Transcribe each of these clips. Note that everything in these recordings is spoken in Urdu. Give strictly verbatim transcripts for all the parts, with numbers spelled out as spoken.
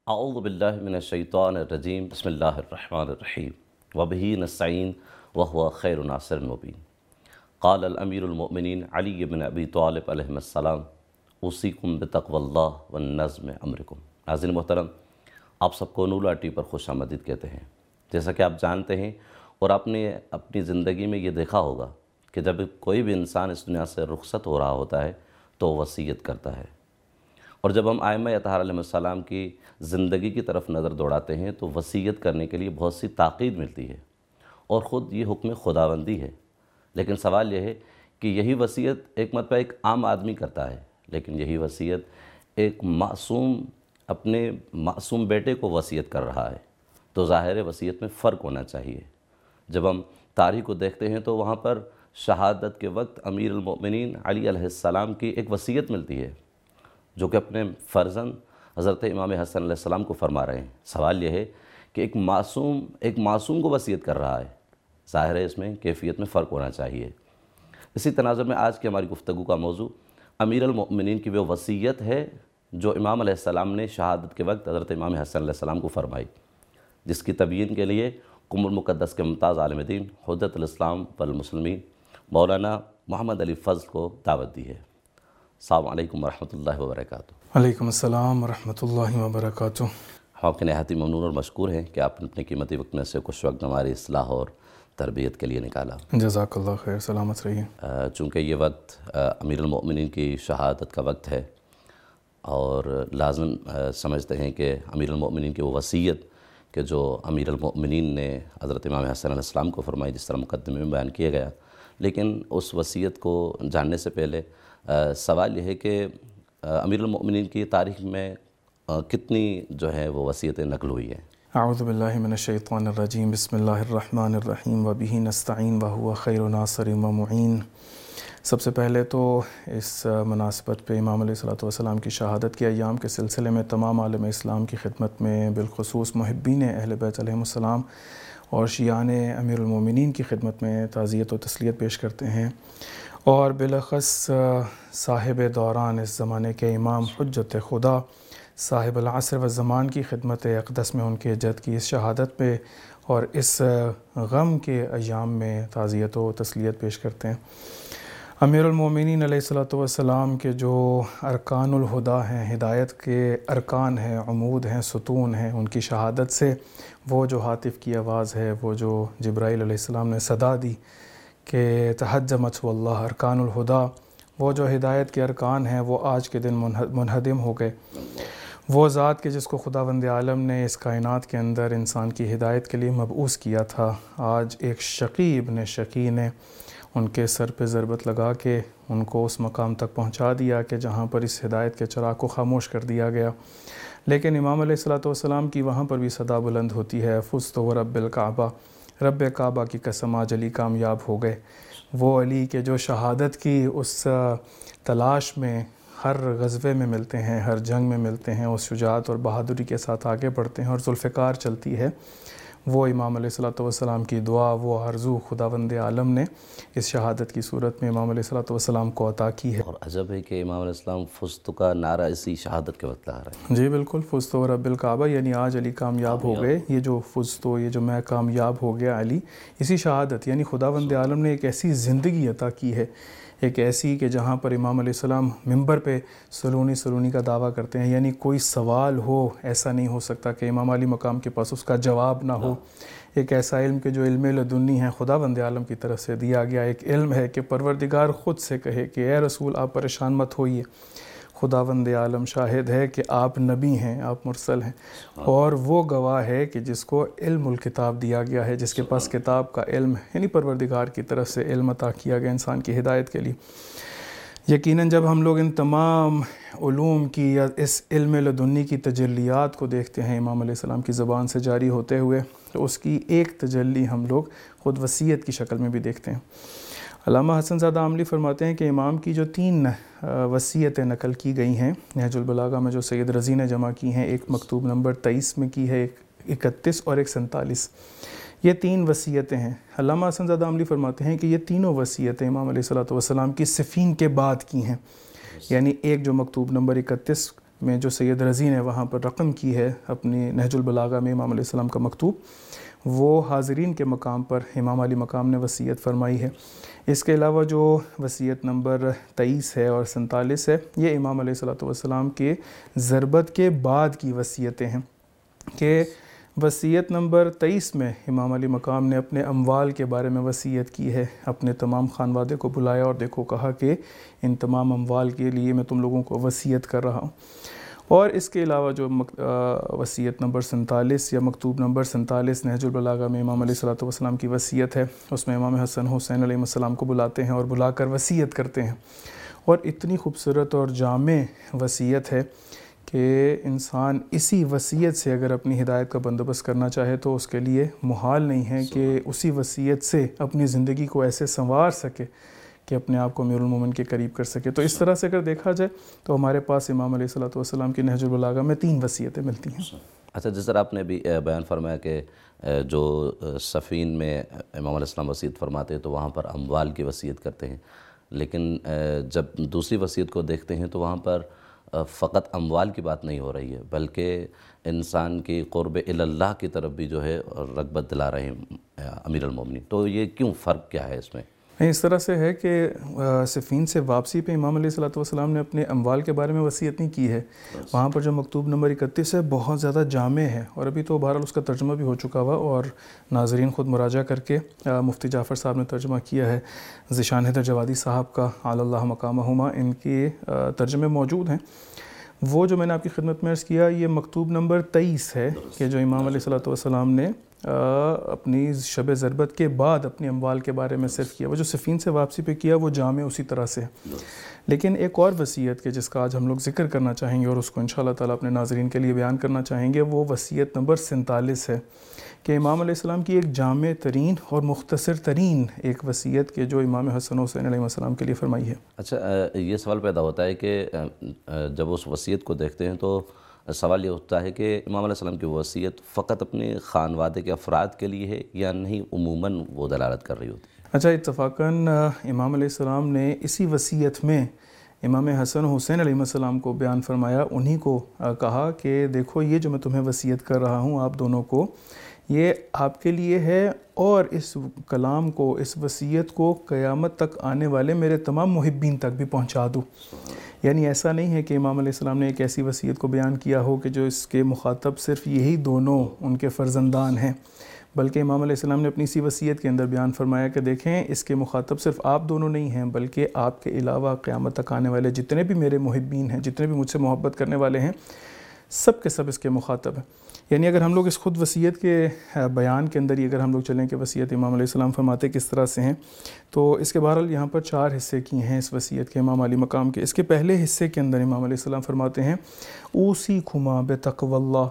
اعوذ باللہ من الشیطان الرجیم بسم اللہ الرحمن الرحیم وبہ نستعین وہو خیر ناصر مبین قال الامیر المؤمنین علی بن ابی طالب علیہ السلام اوصیکم بتقوی اللہ والنظم امرکم۔ ناظرین محترم، آپ سب کو نور ٹی پر خوش آمدید کہتے ہیں۔ جیسا کہ آپ جانتے ہیں اور آپ نے اپنی زندگی میں یہ دیکھا ہوگا کہ جب کوئی بھی انسان اس دنیا سے رخصت ہو رہا ہوتا ہے تو وصیت کرتا ہے، اور جب ہم ائمہ اطہار علیہ السلام کی زندگی کی طرف نظر دوڑاتے ہیں تو وصیت کرنے کے لیے بہت سی تاکید ملتی ہے، اور خود یہ حکم خداوندی ہے۔ لیکن سوال یہ ہے کہ یہی وصیت ایک مرتبہ ایک عام آدمی کرتا ہے، لیکن یہی وصیت ایک معصوم اپنے معصوم بیٹے کو وصیت کر رہا ہے، تو ظاہر وصیت میں فرق ہونا چاہیے۔ جب ہم تاریخ کو دیکھتے ہیں تو وہاں پر شہادت کے وقت امیر المؤمنین علی علیہ السلام کی ایک وصیت ملتی ہے جو کہ اپنے فرزند حضرت امام حسن علیہ السلام کو فرما رہے ہیں۔ سوال یہ ہے کہ ایک معصوم ایک معصوم کو وصیت کر رہا ہے، ظاہر ہے اس میں کیفیت میں فرق ہونا چاہیے۔ اسی تناظر میں آج کی ہماری گفتگو کا موضوع امیر المؤمنین کی وہ وصیت ہے جو امام علیہ السلام نے شہادت کے وقت حضرت امام حسن علیہ السلام کو فرمائی، جس کی تبیین کے لیے قم المقدس کے ممتاز عالم دین حجت الاسلام والمسلمین مولانا محمد علی فضل کو دعوت دی ہے۔ السلام علیکم ورحمۃ اللہ وبرکاتہ۔ وعلیکم السلام ورحمۃ اللہ وبرکاتہ۔ ہم آپ کے نہایت ممنون اور مشکور ہیں کہ آپ نے اپنے قیمتی وقت میں سے کچھ وقت ہماری اصلاح اور تربیت کے لیے نکالا۔ جزاک اللہ خیر، سلامت رہیے۔ چونکہ یہ وقت امیر المؤمنین کی شہادت کا وقت ہے، اور لازم سمجھتے ہیں کہ امیر المؤمنین کی وہ وصیت کہ جو امیر المؤمنین نے حضرت امام حسن علیہ السلام کو فرمائی، جس طرح مقدمے میں بیان کیا گیا، لیکن اس وصیت کو جاننے سے پہلے سوال یہ ہے کہ امیر المؤمنین کی تاریخ میں کتنی جو ہے وہ وصیتیں نقل ہوئی ہیں؟ اعوذ باللہ من الشیطان الرجیم بسم اللہ الرحمن الرحیم وبہ نستعین وہو خیر ناصر و معین۔ سب سے پہلے تو اس مناسبت پہ امام علیہ الصلوۃ والسلام کی شہادت کے ایام کے سلسلے میں تمام عالم اسلام کی خدمت میں، بالخصوص محبین اہل بیت علیہم السلام اور شیعان امیر المومنین کی خدمت میں تعزیت و تسلیت پیش کرتے ہیں، اور بالاخص صاحب دوران اس زمانے کے امام حجت خدا صاحب العصر والزمان کی خدمت اقدس میں ان کے جد کی اس شہادت پہ اور اس غم کے ایام میں تعزیت و تسلیت پیش کرتے ہیں۔ امیر المومنین علیہ الصلوۃ والسلام کے جو ارکان الہدا ہیں، ہدایت کے ارکان ہیں، عمود ہیں، ستون ہیں، ان کی شہادت سے وہ جو ہاتف کی آواز ہے، وہ جو جبرائیل علیہ السلام نے صدا دی کہ تہجمت واللہ ارکان الہدا، وہ جو ہدایت کے ارکان ہیں وہ آج کے دن منہدم ہو گئے۔ وہ ذات کے جس کو خداوند عالم نے اس کائنات کے اندر انسان کی ہدایت کے لیے مبعوث کیا تھا، آج ایک شقی ابن شقی نے ان کے سر پہ ضربت لگا کے ان کو اس مقام تک پہنچا دیا کہ جہاں پر اس ہدایت کے چراغ کو خاموش کر دیا گیا۔ لیکن امام علیہ الصلوۃ والسلام کی وہاں پر بھی صدا بلند ہوتی ہے، فزت ورب الکعبہ، رب کعبہ کی قسم آج علی کامیاب ہو گئے۔ وہ علی کے جو شہادت کی اس تلاش میں ہر غزوے میں ملتے ہیں، ہر جنگ میں ملتے ہیں، اس شجاعت اور بہادری کے ساتھ آگے بڑھتے ہیں اور ذوالفقار چلتی ہے، وہ امام علیہ الصلوۃ والسلام کی دعا، وہ آرزو خداوند عالم نے اس شہادت کی صورت میں امام علیہ الصلوۃ والسلام کو عطا کی ہے۔ اور عجب ہے کہ امام علیہ السلام فزت کا نعرہ اسی شہادت کے وقت آ رہا ہے۔ جی بالکل، فزت ورب الکعبہ، یعنی آج علی کامیاب ہو گئے۔ یہ جو فزت، یہ جو میں کامیاب ہو گیا علی، اسی شہادت یعنی خداوند عالم نے ایک ایسی زندگی عطا کی ہے، ایک ایسی کہ جہاں پر امام علیہ السلام ممبر پہ سلونی سلونی کا دعویٰ کرتے ہیں، یعنی کوئی سوال ہو ایسا نہیں ہو سکتا کہ امام علی مقام کے پاس اس کا جواب نہ ہو۔ ایک ایسا علم کہ جو علم لدنی ہے، خداوند عالم کی طرف سے دیا گیا ایک علم ہے کہ پروردگار خود سے کہے کہ اے رسول آپ پریشان مت ہوئیے، خداوند عالم شاہد ہے کہ آپ نبی ہیں، آپ مرسل ہیں، اور وہ گواہ ہے کہ جس کو علم الکتاب دیا گیا ہے، جس کے پاس کتاب کا علم ہے، یعنی پروردگار کی طرف سے علم عطا کیا گیا انسان کی ہدایت کے لیے۔ یقیناً جب ہم لوگ ان تمام علوم کی یا اس علم لدنی کی تجلیات کو دیکھتے ہیں امام علیہ السلام کی زبان سے جاری ہوتے ہوئے، تو اس کی ایک تجلی ہم لوگ خود وصیت کی شکل میں بھی دیکھتے ہیں۔ علامہ حسن زادہ عاملی فرماتے ہیں کہ امام کی جو تین وصیتیں نقل کی گئی ہیں نہج البلاغہ میں، جو سید رضی نے جمع کی ہیں، ایک مکتوب نمبر تیئیس میں کی ہے، ایک اکتیس اور ایک سینتالیس، یہ تین وصیتیں ہیں۔ علامہ حسن زادہ عاملی فرماتے ہیں کہ یہ تینوں وصیتیں امام علیہ الصلوۃ والسلام کی صفین کے بعد کی ہیں، یعنی ایک جو مکتوب نمبر اکتیس میں جو سید رضی نے وہاں پر رقم کی ہے اپنی نہج البلاغہ میں امام علیہ السلام کا مکتوب، وہ حاضرین کے مقام پر امام علی مقام نے وصیت فرمائی ہے۔ اس کے علاوہ جو وصیت نمبر تیئیس ہے اور سینتالیس ہے، یہ امام علیہ الصلوۃ والسلام کے ضربت کے بعد کی وصیتیں ہیں کہ وصیت نمبر تیئیس میں امام علی مقام نے اپنے اموال کے بارے میں وصیت کی ہے، اپنے تمام خانوادے کو بلایا اور دیکھو کہا کہ ان تمام اموال کے لیے میں تم لوگوں کو وصیت کر رہا ہوں۔ اور اس کے علاوہ جو وصیت نمبر سینتالیس یا مکتوب نمبر سینتالیس نہج البلاغہ میں امام علیہ الصلوۃ والسلام کی وصیت ہے، اس میں امام حسن حسین علیہ السلام کو بلاتے ہیں اور بلا کر وصیت کرتے ہیں، اور اتنی خوبصورت اور جامع وصیت ہے کہ انسان اسی وصیت سے اگر اپنی ہدایت کا بندوبست کرنا چاہے تو اس کے لیے محال نہیں ہے کہ اسی وصیت سے اپنی زندگی کو ایسے سنوار سکے کہ اپنے آپ کو امیر المومن کے قریب کر سکے۔ تو اس طرح سے اگر دیکھا جائے تو ہمارے پاس امام علیہ الصلوۃ والسلام کی نہج البلاغہ میں تین وصیتیں ملتی ہیں۔ اچھا، جس طرح آپ نے بھی بیان فرمایا کہ جو صفین میں امام علیہ السلام وصیت فرماتے ہیں تو وہاں پر اموال کی وصیت کرتے ہیں، لیکن جب دوسری وصیت کو دیکھتے ہیں تو وہاں پر فقط اموال کی بات نہیں ہو رہی ہے، بلکہ انسان کی قرب اللہ کی طرف بھی جو ہے رغبت دلا رہے ہیں امیر المومنین۔ تو یہ کیوں فرق کیا ہے اس میں؟ اس طرح سے ہے کہ صفین سے واپسی پہ امام علیہ الصلوۃ والسلام نے اپنے اموال کے بارے میں وصیت نہیں کی ہے۔ وہاں پر جو مکتوب نمبر اکتیس ہے بہت زیادہ جامع ہے، اور ابھی تو بہرحال اس کا ترجمہ بھی ہو چکا ہوا اور ناظرین خود مراجعہ کر کے مفتی جعفر صاحب نے ترجمہ کیا ہے، ذیشان حیدر جوادی صاحب کا علی اللہ مقامہما، ان کے ترجمے موجود ہیں۔ وہ جو میں نے آپ کی خدمت میں عرض کیا یہ مکتوب نمبر تیئیس ہے کہ جو امام علیہ الصلوۃ والسلام نے اپنی شب ضربت کے بعد اپنی اموال کے بارے میں صرف کیا۔ وہ جو صفین سے واپسی پہ کیا وہ جامع اسی طرح سے ہے، لیکن ایک اور وصیت کے جس کا آج ہم لوگ ذکر کرنا چاہیں گے اور اس کو انشاءاللہ تعالیٰ اپنے ناظرین کے لیے بیان کرنا چاہیں گے، وہ وصیت نمبر سینتالیس ہے کہ امام علیہ السلام کی ایک جامع ترین اور مختصر ترین ایک وصیت کے جو امام حسن حسین علیہ السلام کے لیے فرمائی ہے۔ اچھا، یہ سوال پیدا ہوتا ہے کہ جب اس وصیت کو دیکھتے ہیں تو سوال یہ ہوتا ہے کہ امام علیہ السلام کی وصیت فقط اپنے خانوادے کے افراد کے لیے ہے یا نہیں عموماً وہ دلالت کر رہی ہوتی ہے؟ اچھا، اتفاقاً امام علیہ السلام نے اسی وصیت میں امام حسن حسین علیہ السلام کو بیان فرمایا، انہی کو کہا کہ دیکھو یہ جو میں تمہیں وصیت کر رہا ہوں آپ دونوں کو، یہ آپ کے لیے ہے، اور اس کلام کو، اس وصیت کو قیامت تک آنے والے میرے تمام محبین تک بھی پہنچا دوں۔ یعنی ایسا نہیں ہے کہ امام علیہ السلام نے ایک ایسی وصیت کو بیان کیا ہو کہ جو اس کے مخاطب صرف یہی دونوں ان کے فرزندان ہیں، بلکہ امام علیہ السلام نے اپنی اسی وصیت کے اندر بیان فرمایا کہ دیکھیں اس کے مخاطب صرف آپ دونوں نہیں ہیں، بلکہ آپ کے علاوہ قیامت تک آنے والے جتنے بھی میرے محبین ہیں، جتنے بھی مجھ سے محبت کرنے والے ہیں، سب کے سب اس کے مخاطب ہیں۔ یعنی اگر ہم لوگ اس خود وصیت کے بیان کے اندر ہی اگر ہم لوگ چلیں کہ وصیت امام علیہ السلام فرماتے کس طرح سے ہیں، تو اس کے بہرحال یہاں پر چار حصے کی ہیں اس وصیت کے امام علی مقام کے۔ اس کے پہلے حصے کے اندر امام علیہ السلام فرماتے ہیں اوصیکما بتقوی اللہ۔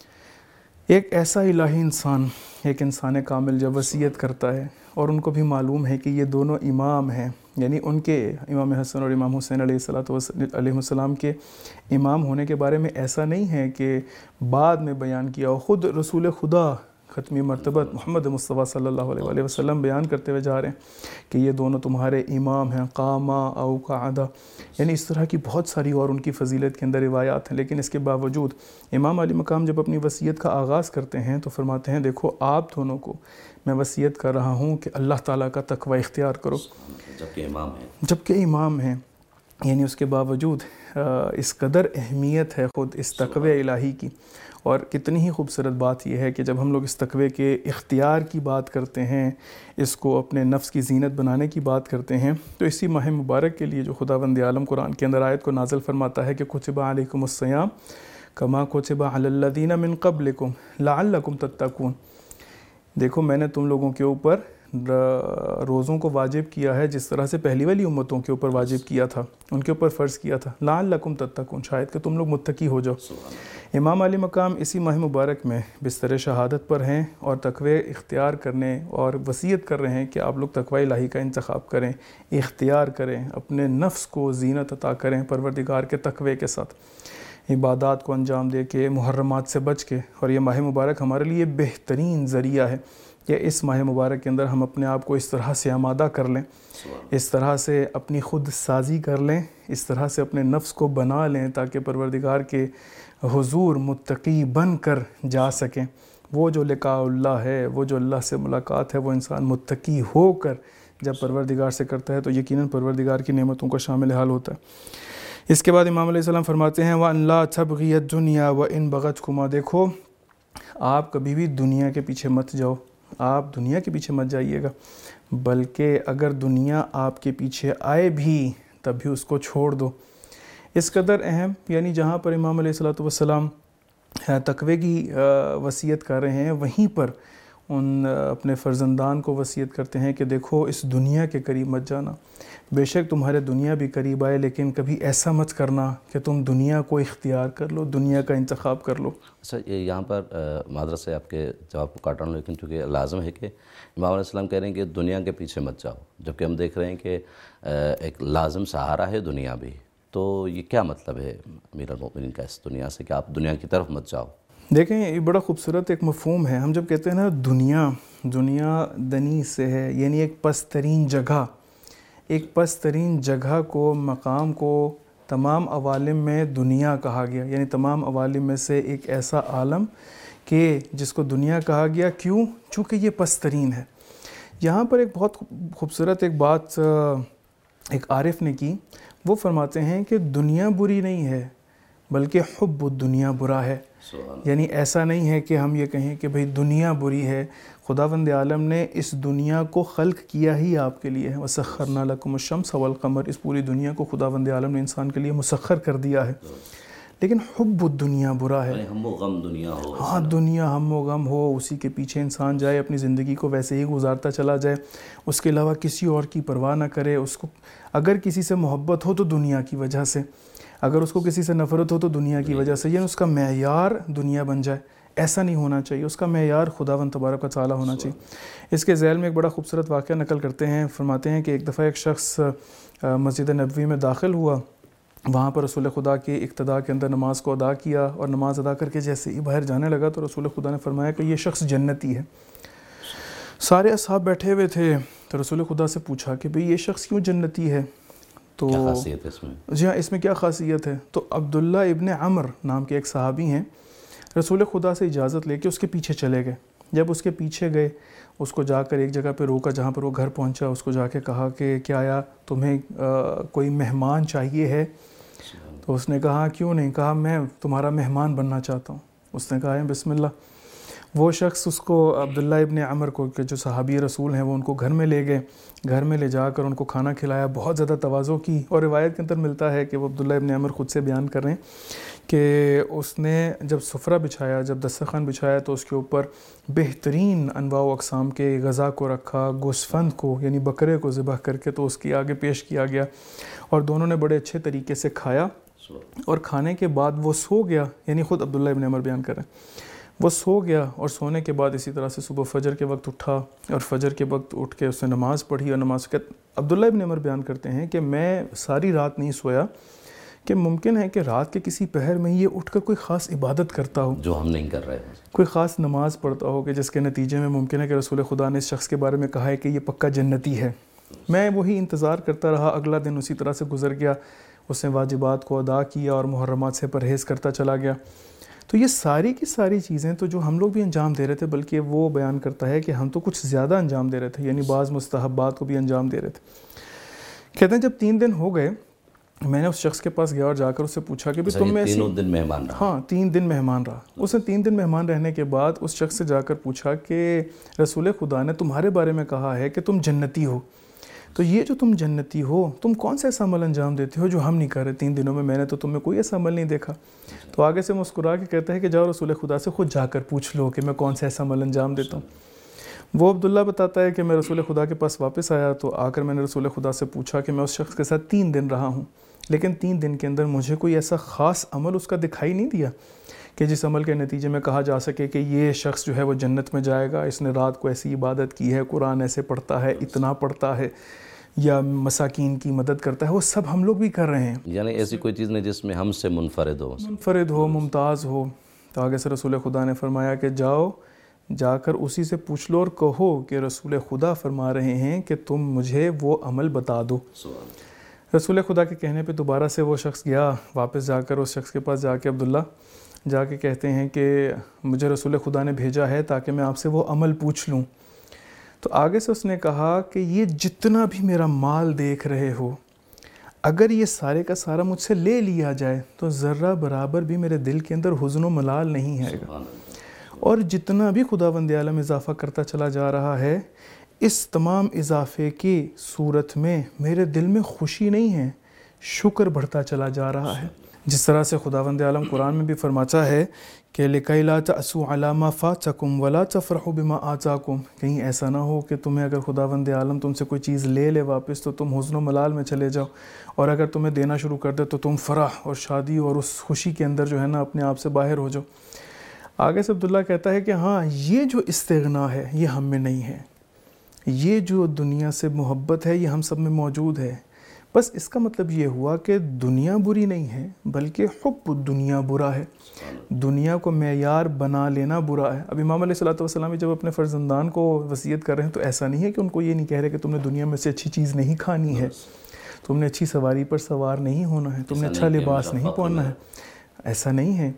ایک ایسا الہی انسان، ایک انسان کامل جب وصیت کرتا ہے اور ان کو بھی معلوم ہے کہ یہ دونوں امام ہیں، یعنی ان کے امام حسن اور امام حسین علیہ الصلوۃ علیہ السلام کے امام ہونے کے بارے میں ایسا نہیں ہے کہ بعد میں بیان کیا ہو، خود رسول خدا ختمی مرتبت محمد مصطفیٰ صلی اللہ علیہ وآلہ وسلم بیان کرتے ہوئے جا رہے ہیں کہ یہ دونوں تمہارے امام ہیں، قاما او قعدا، یعنی اس طرح کی بہت ساری اور ان کی فضیلت کے اندر روایات ہیں۔ لیکن اس کے باوجود امام علی مقام جب اپنی وصیت کا آغاز کرتے ہیں تو فرماتے ہیں دیکھو آپ دونوں کو میں وصیت کر رہا ہوں کہ اللہ تعالیٰ کا تقوی اختیار کرو، جبکہ امام ہیں جبکہ امام ہیں یعنی اس کے باوجود اس قدر اہمیت ہے خود اس تقوی الہی کی۔ اور کتنی ہی خوبصورت بات یہ ہے کہ جب ہم لوگ اس تقوی کے اختیار کی بات کرتے ہیں، اس کو اپنے نفس کی زینت بنانے کی بات کرتے ہیں، تو اسی ماہ مبارک کے لیے جو خداوند عالم قرآن کے اندر آیت کو نازل فرماتا ہے کہ کتب علیکم الصیام کما کتب علی الذین من قبلکم لعلکم تتقون، دیکھو میں نے تم لوگوں کے اوپر روزوں کو واجب کیا ہے جس طرح سے پہلی والی امتوں کے اوپر واجب کیا تھا، ان کے اوپر فرض کیا تھا، لعلکم تتقون، شاید کہ تم لوگ متقی ہو جاؤ۔ امام علی مقام اسی ماہ مبارک میں بستر شہادت پر ہیں اور تقوی اختیار کرنے اور وصیت کر رہے ہیں کہ آپ لوگ تقوی الہی کا انتخاب کریں، اختیار کریں، اپنے نفس کو زینت عطا کریں پروردگار کے تقوی کے ساتھ، عبادات کو انجام دے کے، محرمات سے بچ کے۔ اور یہ ماہ مبارک ہمارے لیے بہترین ذریعہ ہے کہ اس ماہ مبارک کے اندر ہم اپنے آپ کو اس طرح سے آمادہ کر لیں، اس طرح سے اپنی خود سازی کر لیں، اس طرح سے اپنے نفس کو بنا لیں تاکہ پروردگار کے حضور متقی بن کر جا سکیں۔ وہ جو لقاء اللہ ہے، وہ جو اللہ سے ملاقات ہے، وہ انسان متقی ہو کر جب پروردگار سے کرتا ہے تو یقیناً پروردگار کی نعمتوں کا شامل حال ہوتا ہے۔ اس کے بعد امام علیہ السلام فرماتے ہیں وَأَن لَا تَبْغِيَ الدُّنْيَا وَإِن بَغَتْكُمَا، دیکھو آپ کبھی بھی دنیا کے پیچھے مت جاؤ، آپ دنیا کے پیچھے مت جائیے گا، بلکہ اگر دنیا آپ کے پیچھے آئے بھی تب بھی اس کو چھوڑ دو۔ اس قدر اہم، یعنی جہاں پر امام علیہ الصلوۃ والسلام تقوی کی وصیت کر رہے ہیں، وہیں پر ان اپنے فرزندان کو وصیت کرتے ہیں کہ دیکھو اس دنیا کے قریب مت جانا، بے شک تمہارے دنیا بھی قریب آئے لیکن کبھی ایسا مت کرنا کہ تم دنیا کو اختیار کر لو، دنیا کا انتخاب کر لو۔ اچھا، یہاں پر معذرت سے آپ کے جواب کو کاٹ رہا ہوں، لیکن چونکہ لازم ہے کہ امام علیہ السلام کہہ رہے ہیں کہ دنیا کے پیچھے مت جاؤ، جبکہ ہم دیکھ رہے ہیں کہ ایک لازم سہارا ہے دنیا بھی، تو یہ کیا مطلب ہے امیر المؤمنین کا اس دنیا سے کہ آپ دنیا کی طرف مت جاؤ؟ دیکھیں یہ بڑا خوبصورت ایک مفہوم ہے۔ ہم جب کہتے ہیں نا دنیا، دنیا دنی سے ہے، یعنی ایک پست ترین جگہ، ایک پست ترین جگہ کو، مقام کو تمام عوالم میں دنیا کہا گیا، یعنی تمام عوالم میں سے ایک ایسا عالم کہ جس کو دنیا کہا گیا، کیوں؟ چونکہ یہ پست ترین ہے۔ یہاں پر ایک بہت خوبصورت ایک بات ایک عارف نے کی، وہ فرماتے ہیں کہ دنیا بری نہیں ہے بلکہ حب الدنیا برا ہے۔ یعنی ایسا نہیں ہے کہ ہم یہ کہیں کہ بھئی دنیا بری ہے، خداوند عالم نے اس دنیا کو خلق کیا ہی آپ کے لیے ہے۔ وَسَخَّرْنَا لَكُمُ الشَّمْسَ وَالْقَمَرَ، اس پوری دنیا کو خداوند عالم نے انسان کے لیے مسخر کر دیا ہے، لیکن حب الدنیا برا ہے۔ ہم و غم دنیا ہو، ہاں دنیا ہم و غم ہو، اسی کے پیچھے انسان جائے، اپنی زندگی کو ویسے ہی گزارتا چلا جائے، اس کے علاوہ کسی اور کی پرواہ نہ کرے۔ اس کو اگر کسی سے محبت ہو تو دنیا کی وجہ سے، اگر اس کو کسی سے نفرت ہو تو دنیا کی وجہ سے، یعنی اس کا معیار دنیا بن جائے، ایسا نہیں ہونا چاہیے۔ اس کا معیار خداوند تبارک و تعالی ہونا چاہیے۔ اس کے ذیل میں ایک بڑا خوبصورت واقعہ نقل کرتے ہیں، فرماتے ہیں کہ ایک دفعہ ایک شخص مسجد نبوی میں داخل ہوا، وہاں پر رسول خدا کی اقتداء کے اندر نماز کو ادا کیا، اور نماز ادا کر کے جیسے ہی باہر جانے لگا تو رسول خدا نے فرمایا کہ یہ شخص جنتی ہے۔ سارے اصحاب بیٹھے ہوئے تھے تو رسول خدا سے پوچھا کہ بھئی یہ شخص کیوں جنتی ہے؟ تو کیا خاصیت ہے اس میں؟ جی ہاں، اس میں کیا خاصیت ہے؟ تو عبداللہ ابن عمر نام کے ایک صحابی ہیں، رسول خدا سے اجازت لے کے اس کے پیچھے چلے گئے۔ جب اس کے پیچھے گئے، اس کو جا کر ایک جگہ پہ روکا جہاں پر وہ گھر پہنچا، اس کو جا کے کہا کہ کیا آیا تمہیں کوئی مہمان چاہیے ہے؟ تو اس نے کہا کیوں نہیں؟ کہا میں تمہارا مہمان بننا چاہتا ہوں۔ اس نے کہا ہے بسم اللہ۔ وہ شخص اس کو عبداللہ ابن عمر کو، کہ جو صحابی رسول ہیں، وہ ان کو گھر میں لے گئے، گھر میں لے جا کر ان کو کھانا کھلایا، بہت زیادہ تواضع کی، اور روایت کے اندر ملتا ہے کہ وہ عبداللہ ابن عمر خود سے بیان کر رہے ہیں کہ اس نے جب سفرہ بچھایا، جب دسترخوان بچھایا تو اس کے اوپر بہترین انواع و اقسام کے غذا کو رکھا، گوسفند کو یعنی بکرے کو ذبح کر کے تو اس کے آگے پیش کیا گیا، اور دونوں نے بڑے اچھے طریقے سے کھایا، اور کھانے کے بعد وہ سو گیا، یعنی خود عبداللہ ابن عمر بیان کر رہے ہیں، وہ سو گیا، اور سونے کے بعد اسی طرح سے صبح فجر کے وقت اٹھا، اور فجر کے وقت اٹھ کے اس نے نماز پڑھی، اور نماز کے عبداللہ ابن عمر بیان کرتے ہیں کہ میں ساری رات نہیں سویا، کہ ممکن ہے کہ رات کے کسی پہر میں یہ اٹھ کر کوئی خاص عبادت کرتا ہو جو ہم نہیں کر رہے ہیں، کوئی خاص نماز پڑھتا ہو، کہ جس کے نتیجے میں ممکن ہے کہ رسول خدا نے اس شخص کے بارے میں کہا ہے کہ یہ پکا جنتی ہے۔ میں وہی انتظار کرتا رہا، اگلا دن اسی طرح سے گزر گیا، اس نے واجبات کو ادا کیا اور محرمات سے پرہیز کرتا چلا گیا۔ تو یہ ساری کی ساری چیزیں تو جو ہم لوگ بھی انجام دے رہے تھے، بلکہ وہ بیان کرتا ہے کہ ہم تو کچھ زیادہ انجام دے رہے تھے، یعنی بعض مستحبات کو بھی انجام دے رہے تھے۔ کہتے ہیں جب تین دن ہو گئے، میں نے اس شخص کے پاس گیا اور جا کر اس سے پوچھا کہ تم میں تینوں دن مہمان رہا؟ ہاں تین دن مہمان رہا۔ اس نے تین دن مہمان رہنے کے بعد اس شخص سے جا کر پوچھا کہ رسول خدا نے تمہارے بارے میں کہا ہے کہ تم جنتی ہو، تو یہ جو تم جنتی ہو، تم کون سا ایسا عمل انجام دیتے ہو جو ہم نہیں کر رہے تین دنوں میں؟ میں نے تو تم میں کوئی ایسا عمل نہیں دیکھا۔ تو آگے سے مسکرا کے کہتا ہے کہ جاؤ رسول خدا سے خود جا کر پوچھ لو کہ میں کون سا ایسا عمل انجام دیتا ہوں۔ وہ عبداللہ بتاتا ہے کہ میں رسول خدا کے پاس واپس آیا تو آ کر میں نے رسول خدا سے پوچھا کہ میں اس شخص کے ساتھ تین دن رہا ہوں، لیکن تین دن کے اندر مجھے کوئی ایسا خاص عمل اس کا دکھائی نہیں دیا کہ جس عمل کے نتیجے میں کہا جا سکے کہ یہ شخص جو ہے وہ جنت میں جائے گا، اس نے رات کو ایسی عبادت کی ہے، قرآن ایسے پڑھتا ہے، اتنا پڑھتا ہے، یا مساکین کی مدد کرتا ہے۔ وہ سب ہم لوگ بھی کر رہے ہیں، یعنی ایسی کوئی چیز نہیں جس میں ہم سے منفرد ہو منفرد ہو، ممتاز ہو۔ تو آگے سے رسول خدا نے فرمایا کہ جاؤ جا کر اسی سے پوچھ لو اور کہو کہ رسول خدا فرما رہے ہیں کہ تم مجھے وہ عمل بتا دو۔ رسول خدا کے کہنے پہ دوبارہ سے وہ شخص گیا، واپس جا کر اس شخص کے پاس جا کے عبداللہ جا کے کہتے ہیں کہ مجھے رسول خدا نے بھیجا ہے تاکہ میں آپ سے وہ عمل پوچھ لوں۔ تو آگے سے اس نے کہا کہ یہ جتنا بھی میرا مال دیکھ رہے ہو، اگر یہ سارے کا سارا مجھ سے لے لیا جائے تو ذرہ برابر بھی میرے دل کے اندر حزن و ملال نہیں ہے گا، اور جتنا بھی خداوند عالم اضافہ کرتا چلا جا رہا ہے، اس تمام اضافے کی صورت میں میرے دل میں خوشی نہیں ہے، شکر بڑھتا چلا جا رہا ہے۔ جس طرح سے خداوند عالم قرآن میں بھی فرماتا ہے کہ لِكَيْ لَا تَأْسُوا عَلَىٰ مَا فَاتَكُمْ وَلَا تَفْرَحُوا بِمَا آتَاكُمْ، کہیں ایسا نہ ہو کہ تمہیں اگر خداوند عالم تم سے کوئی چیز لے لے واپس تو تم حزن و ملال میں چلے جاؤ، اور اگر تمہیں دینا شروع کر دے تو تم فرح اور شادی اور اس خوشی کے اندر جو ہے نا اپنے آپ سے باہر ہو جاؤ۔ آگے سے عبداللہ کہتا ہے کہ ہاں یہ جو استغنا ہے یہ ہم میں نہیں ہے، یہ جو دنیا سے محبت ہے یہ ہم سب میں موجود ہے، بس اس کا مطلب یہ ہوا کہ دنیا بری نہیں ہے بلکہ حب دنیا برا ہے، دنیا کو معیار بنا لینا برا ہے۔ اب امام علیہ الصلوۃ والسلام جب اپنے فرزندان کو وصیت کر رہے ہیں تو ایسا نہیں ہے کہ ان کو یہ نہیں کہہ رہے کہ تم نے دنیا میں سے اچھی چیز نہیں کھانی ہے، تم نے اچھی سواری پر سوار نہیں ہونا ہے، تم نے اچھا لباس نہیں پہننا ہے، ایسا نہیں ہے۔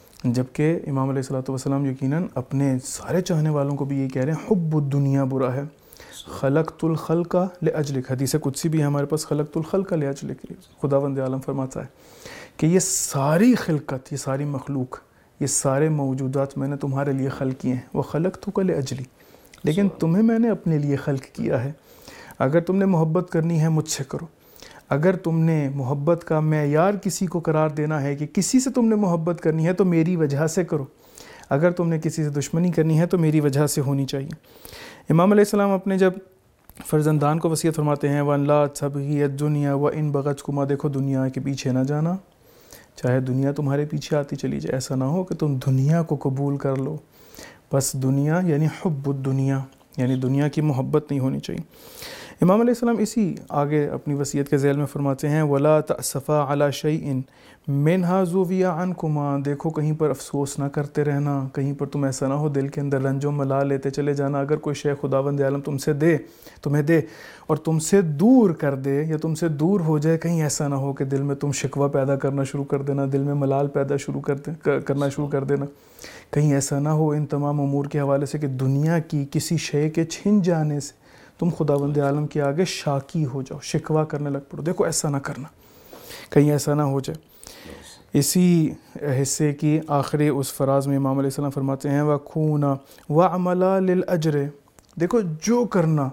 جبکہ امام علیہ الصلوۃ والسلام یقیناً اپنے سارے چاہنے والوں کو بھی یہ کہہ رہے ہیں حب الدنیا برا ہے۔ خلقت الخلق لاجلک، حدیث قدسی بھی ہے ہمارے پاس، خلقت الخلق لاجلک، خداوند عالم فرماتا ہے کہ یہ ساری خلقت، یہ ساری مخلوق، یہ سارے موجودات میں نے تمہارے لیے خلق کیے ہیں، وہ خلقتک لاجلی، لیکن تمہیں میں نے اپنے لیے خلق کیا ہے۔ اگر تم نے محبت کرنی ہے مجھ سے کرو، اگر تم نے محبت کا معیار کسی کو قرار دینا ہے کہ کسی سے تم نے محبت کرنی ہے تو میری وجہ سے کرو، اگر تم نے کسی سے دشمنی کرنی ہے تو میری وجہ سے ہونی چاہیے۔ امام علیہ السلام اپنے جب فرزندان کو وصیت فرماتے ہیں وَأَن لَا تَبْغِيَ الدُّنْيَا وَإِن بَغَتْكُمَا، دیکھو دنیا کے پیچھے نہ جانا، چاہے دنیا تمہارے پیچھے آتی چلی جائے، ایسا نہ ہو کہ تم دنیا کو قبول کر لو، بس دنیا یعنی حب الدنیا، یعنی دنیا کی محبت نہیں ہونی چاہیے۔ امام علیہ السلام اسی آگے اپنی وصیت کے ذیل میں فرماتے ہیں وَلَا تَأْسَفَا عَلَىٰ شَيْءٍ مِنْهَا زُوِيَ عَنْكُمَا، دیکھو کہیں پر افسوس نہ کرتے رہنا، کہیں پر تم ایسا نہ ہو دل کے اندر رنج و ملال لیتے چلے جانا، اگر کوئی شے خداوند عالم تم سے دے تمہیں دے اور تم سے دور کر دے یا تم سے دور ہو جائے، کہیں ایسا نہ ہو کہ دل میں تم شکوہ پیدا کرنا شروع کر دینا، دل میں ملال پیدا شروع کر دے کرنا شروع کر دینا، کہیں ایسا نہ ہو ان تمام امور کے حوالے سے کہ دنیا کی کسی شے کے چھن جانے سے تم خداوند عالم کے آگے شاکی ہو جاؤ، شکوہ کرنے لگ پڑو، دیکھو ایسا نہ کرنا، کہیں ایسا نہ ہو جائے۔ اسی حصے کی آخری اس فراز میں امام علیہ السلام فرماتے ہیں وَكُونَ وَعْمَلَا لِلْأَجْرِ، دیکھو جو کرنا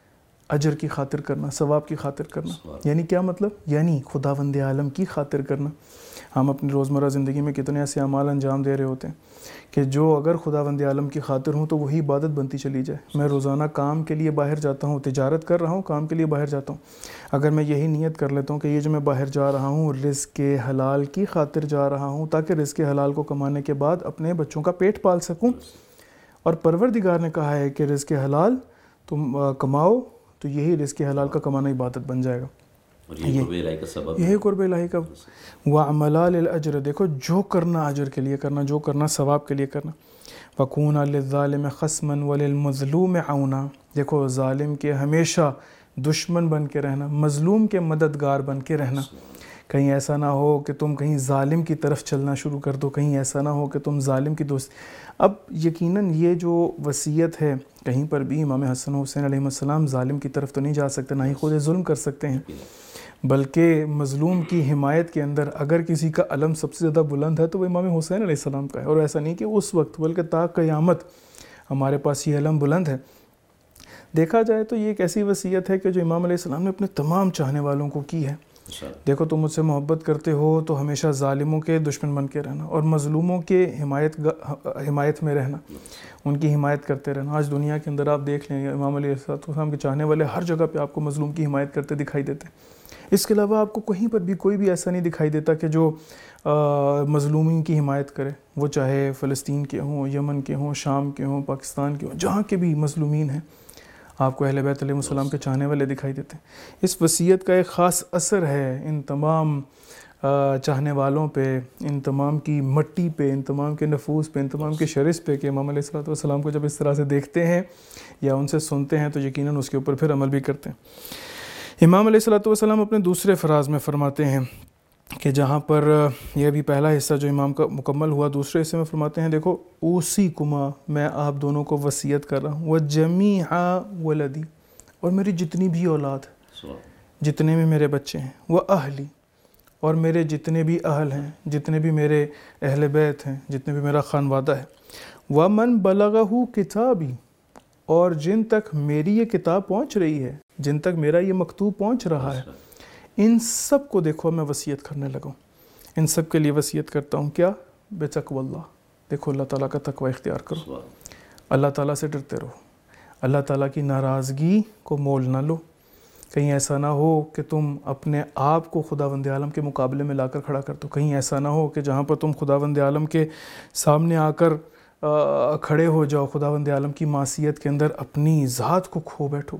اجر کی خاطر کرنا، ثواب کی خاطر کرنا، یعنی کیا مطلب؟ یعنی خداوند عالم کی خاطر کرنا۔ ہم اپنی روزمرہ زندگی میں کتنے ایسے اعمال انجام دے رہے ہوتے ہیں کہ جو اگر خداوند عالم کی خاطر ہوں تو وہی عبادت بنتی چلی جائے۔ میں روزانہ کام کے لیے باہر جاتا ہوں، تجارت کر رہا ہوں، کام کے لیے باہر جاتا ہوں، اگر میں یہی نیت کر لیتا ہوں کہ یہ جو میں باہر جا رہا ہوں رزق حلال کی خاطر جا رہا ہوں تاکہ رزق حلال کو کمانے کے بعد اپنے بچوں کا پیٹ پال سکوں، اور پروردگار نے کہا ہے کہ رزق حلال تم کماؤ، تو یہی رزق حلال کا کمانا عبادت بن جائے گا، یہی قرب الہی کا سبب، یہی قرب الہی کا۔ وَعْمَلَا لِلْأَجْرِ، دیکھو جو کرنا اجر کے لیے کرنا، جو کرنا ثواب کے لیے کرنا۔ وَكُونَ لِلظَّالِمِ خَصْمًا وَلِلْمَظْلُومِ عَوْنًا، دیکھو ظالم کے ہمیشہ دشمن بن کے رہنا، مظلوم کے مددگار بن کے رہنا، کہیں ایسا نہ ہو کہ تم کہیں ظالم کی طرف چلنا شروع کر دو، کہیں ایسا نہ ہو کہ تم ظالم کی دوست۔ اب یقیناً یہ جو وصیت ہے کہیں پر بھی امام حسن و حسین علیہ السلام ظالم کی طرف تو نہیں جا سکتے، نہ ہی خود ظلم کر سکتے ہیں، بلکہ مظلوم کی حمایت کے اندر اگر کسی کا علم سب سے زیادہ بلند ہے تو وہ امام حسین علیہ السلام کا ہے، اور ایسا نہیں کہ اس وقت بلکہ تا قیامت ہمارے پاس یہ علم بلند ہے۔ دیکھا جائے تو یہ ایک ایسی وصیت ہے کہ جو امام علیہ السلام نے اپنے تمام چاہنے والوں کو کی ہے۔ دیکھو تم مجھ سے محبت کرتے ہو تو ہمیشہ ظالموں کے دشمن بن کے رہنا اور مظلوموں کے حمایت حمایت میں رہنا، ان کی حمایت کرتے رہنا۔ آج دنیا کے اندر آپ دیکھ لیں امام علیہ السلام کے چاہنے والے ہر جگہ پہ آپ کو مظلوم کی حمایت کرتے دکھائی دیتے ہیں، اس کے علاوہ آپ کو کہیں پر بھی کوئی بھی ایسا نہیں دکھائی دیتا کہ جو مظلومین کی حمایت کرے، وہ چاہے فلسطین کے ہوں، یمن کے ہوں، شام کے ہوں، پاکستان کے ہوں، جہاں کے بھی مظلومین ہیں آپ کو اہل بیت علیہ السلام کے چاہنے والے دکھائی دیتے ہیں۔ اس وصیت کا ایک خاص اثر ہے ان تمام چاہنے والوں پہ، ان تمام کی مٹی پہ، ان تمام کے نفوس پہ، ان تمام کے شرس پہ کہ امام علیہ الصلوۃ والسلام کو جب اس طرح سے دیکھتے ہیں یا ان سے سنتے ہیں تو یقیناً اس کے اوپر پھر عمل بھی کرتے ہیں۔ امام علیہ الصلوۃ والسلام اپنے دوسرے فراز میں فرماتے ہیں کہ جہاں پر یہ بھی پہلا حصہ جو امام کا مکمل ہوا، دوسرے حصے میں فرماتے ہیں دیکھو اوسی کما، میں آپ دونوں کو وصیت کر رہا ہوں، وجمیع ولدی، اور میری جتنی بھی اولاد ہے، جتنے بھی میرے بچے ہیں، وہ اہلی، اور میرے جتنے بھی اہل ہیں، جتنے بھی میرے اہل بیت ہیں، جتنے بھی میرا خانوادہ ہے، ومن بلغہ کتابی، اور جن تک میری یہ کتاب پہنچ رہی ہے، جن تک میرا یہ مکتوب پہنچ رہا ہے، ان سب کو دیکھو میں وصیت کرنے لگا ہوں، ان سب کے لیے وصیت کرتا ہوں کیا؟ بتقوی اللہ، دیکھو اللہ تعالیٰ کا تقوی اختیار کرو، اللہ تعالیٰ سے ڈرتے رہو، اللہ تعالیٰ کی ناراضگی کو مول نہ لو، کہیں ایسا نہ ہو کہ تم اپنے آپ کو خداوند عالم کے مقابلے میں لا کر کھڑا کر دو، کہیں ایسا نہ ہو کہ جہاں پر تم خداوند عالم کے سامنے آ کر کھڑے ہو جاؤ، خداوند عالم کی معصیت کے اندر اپنی ذات کو کھو بیٹھو۔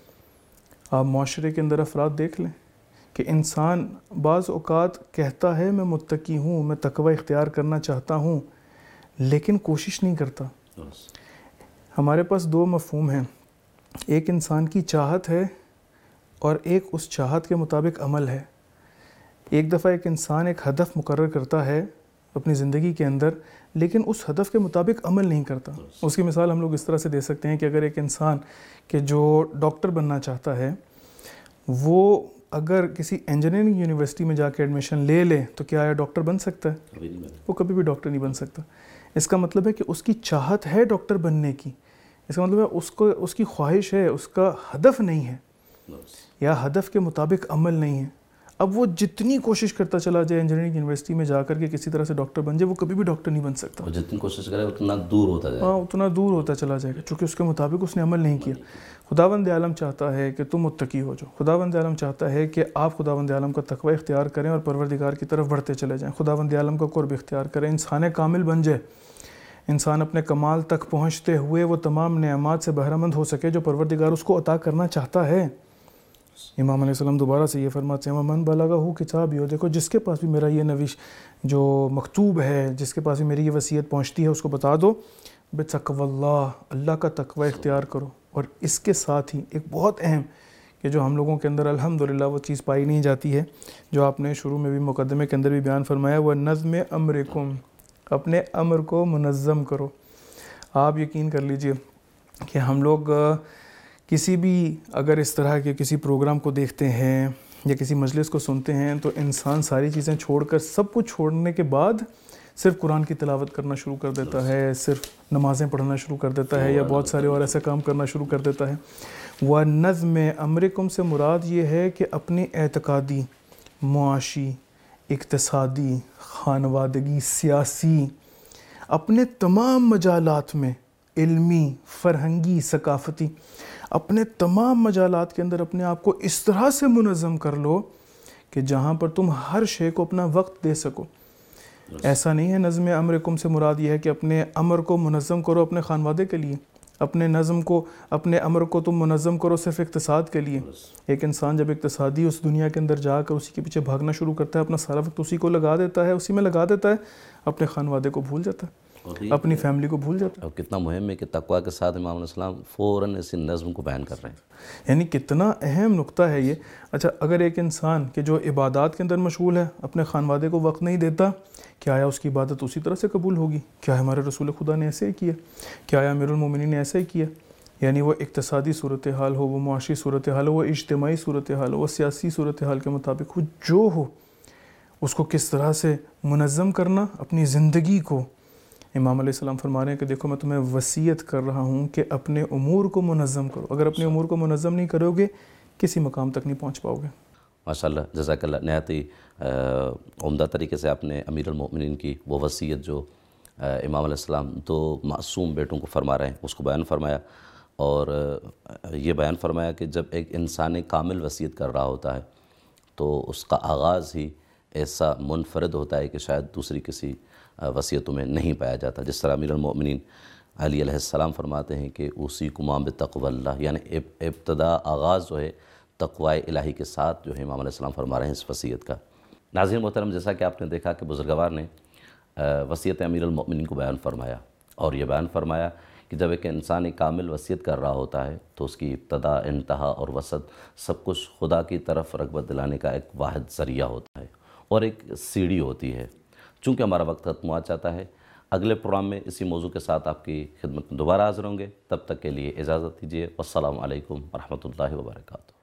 آپ معاشرے کے اندر افراد دیکھ لیں کہ انسان بعض اوقات کہتا ہے میں متقی ہوں، میں تقوی اختیار کرنا چاہتا ہوں، لیکن کوشش نہیں کرتا۔ ہمارے پاس دو مفہوم ہیں، ایک انسان کی چاہت ہے اور ایک اس چاہت کے مطابق عمل ہے۔ ایک دفعہ ایک انسان ایک ہدف مقرر کرتا ہے اپنی زندگی کے اندر، لیکن اس ہدف کے مطابق عمل نہیں کرتا۔ اس کی مثال ہم لوگ اس طرح سے دے سکتے ہیں کہ اگر ایک انسان کہ جو ڈاکٹر بننا چاہتا ہے، وہ اگر کسی انجینئرنگ یونیورسٹی میں جا کے ایڈمیشن لے لے تو کیا آیا ڈاکٹر بن سکتا ہے؟ وہ کبھی بھی ڈاکٹر نہیں بن سکتا۔ اس کا مطلب ہے کہ اس کی چاہت ہے ڈاکٹر بننے کی، اس کا مطلب ہے اس کو اس کی خواہش ہے، اس کا ہدف نہیں ہے یا ہدف کے مطابق عمل نہیں ہے۔ اب وہ جتنی کوشش کرتا چلا جائے انجینئرنگ یونیورسٹی میں جا کر کے کسی طرح سے ڈاکٹر بن جائے، وہ کبھی بھی ڈاکٹر نہیں بن سکتا۔ جتنی کوشش کرے اتنا دور ہوتا جائے گا، ہاں اتنا دور ہوتا چلا جائے گا، چونکہ اس کے مطابق اس نے عمل نہیں کیا۔ خداوند عالم چاہتا ہے کہ تم متقی ہو جاؤ، خداوند عالم چاہتا ہے کہ آپ خداوند عالم کا تقوی اختیار کریں اور پروردگار کی طرف بڑھتے چلے جائیں، خداوند عالم کا قرب اختیار کریں، انسان کامل بن جائے، انسان اپنے کمال تک پہنچتے ہوئے وہ تمام نعمات سے بہرہ مند ہو سکے جو پروردگار اس کو عطا کرنا چاہتا ہے۔ امام علیہ السلام دوبارہ سے یہ فرماتے ہیں وَمَنْ بَلَغَهُ کتابی، ہو دیکھو جس کے پاس بھی میرا یہ نویش جو مکتوب ہے، جس کے پاس بھی میری یہ وصیت پہنچتی ہے، اس کو بتا دو بِتَقْوَى اللَّهِ، اللہ کا تقوی اختیار کرو۔ اور اس کے ساتھ ہی ایک بہت اہم کہ جو ہم لوگوں کے اندر الحمدللہ وہ چیز پائی نہیں جاتی ہے، جو آپ نے شروع میں بھی مقدمے کے اندر بھی بیان فرمایا، وہ نظم امرکم، اپنے امر کو منظم کرو۔ آپ یقین کر لیجئے کہ ہم لوگ کسی بھی اگر اس طرح کے کسی پروگرام کو دیکھتے ہیں یا کسی مجلس کو سنتے ہیں تو انسان ساری چیزیں چھوڑ کر، سب کچھ چھوڑنے کے بعد صرف قرآن کی تلاوت کرنا شروع کر دیتا ہے، صرف نمازیں پڑھنا شروع کر دیتا ہے یا بہت سارے اور ایسے کام کرنا شروع کر دیتا ہے۔ وَنَظْمِ أَمْرِكُمْ سے مراد یہ ہے کہ اپنی اعتقادی، معاشی، اقتصادی، خانوادگی، سیاسی، اپنے تمام مجالات میں، علمی، فرہنگی، ثقافتی، اپنے تمام مجالات کے اندر اپنے آپ کو اس طرح سے منظم کر لو کہ جہاں پر تم ہر شے کو اپنا وقت دے سکو۔ ایسا نہیں ہے نظم امرکم سے مراد یہ ہے کہ اپنے امر کو منظم کرو اپنے خانوادے کے لیے، اپنے نظم کو، اپنے امر کو تم منظم کرو صرف اقتصاد کے لیے۔ ایک انسان جب اقتصادی اس دنیا کے اندر جا کر اسی کے پیچھے بھاگنا شروع کرتا ہے، اپنا سارا وقت اسی کو لگا دیتا ہے، اسی میں لگا دیتا ہے، اپنے خانوادے کو بھول جاتا ہے، اپنی فیملی کو بھول جاتا ہے۔ اور کتنا مہم ہے کہ تقویٰ کے ساتھ امام علیہ السلام فوراً اسی نظم کو بیان کر رہے ہیں، یعنی کتنا اہم نقطہ ہے یہ۔ اچھا اگر ایک انسان کہ جو عبادات کے اندر مشغول ہے، اپنے خانوادے کو وقت نہیں دیتا، کیا آیا اس کی عبادت اسی طرح سے قبول ہوگی؟ کیا ہمارے رسول خدا نے ایسے ہی کیا؟ کیا آیا امیر المومنین نے ایسے ہی کیا؟ یعنی وہ اقتصادی صورتحال ہو، وہ معاشی صورتحال ہو، وہ اجتماعی صورتحال ہو، وہ سیاسی صورتحال کے مطابق ہو، جو ہو اس کو کس طرح سے منظم کرنا اپنی زندگی کو۔ امام علیہ السلام فرما رہے ہیں کہ دیکھو میں تمہیں وصیت کر رہا ہوں کہ اپنے امور کو منظم کرو، اگر اپنے امور کو منظم نہیں کرو گے کسی مقام تک نہیں پہنچ پاؤ گے۔ ماشاءاللہ، جزاک اللہ، نہایت ہی عمدہ طریقے سے آپ نے امیر المؤمنین کی وہ وصیت جو امام علیہ السلام دو معصوم بیٹوں کو فرما رہے ہیں اس کو بیان فرمایا، اور یہ بیان فرمایا کہ جب ایک انسان کامل وصیت کر رہا ہوتا ہے تو اس کا آغاز ہی ایسا منفرد ہوتا ہے کہ شاید دوسری کسی وصیتوں میں نہیں پایا جاتا۔ جس طرح امیر المؤمنین علی علیہ السلام فرماتے ہیں کہ اوصیکم بتقوی اللہ، یعنی ابتدا آغاز جو ہے تقوی الہی کے ساتھ جو ہے امام علیہ السلام فرما رہے ہیں اس وصیت کا۔ ناظرین محترم، جیسا کہ آپ نے دیکھا کہ بزرگوار نے وصیت امیر المؤمنین کو بیان فرمایا، اور یہ بیان فرمایا کہ جب ایک انسان کامل وصیت کر رہا ہوتا ہے تو اس کی ابتدا، انتہا اور وسط سب کچھ خدا کی طرف رغبت دلانے کا ایک واحد ذریعہ ہوتا ہے اور ایک سیڑھی ہوتی ہے۔ چونکہ ہمارا وقت ختم ہوا چاہتا ہے، اگلے پروگرام میں اسی موضوع کے ساتھ آپ کی خدمت میں دوبارہ حاضر ہوں گے۔ تب تک کے لیے اجازت دیجیے۔ والسلام علیکم ورحمۃ اللہ وبرکاتہ۔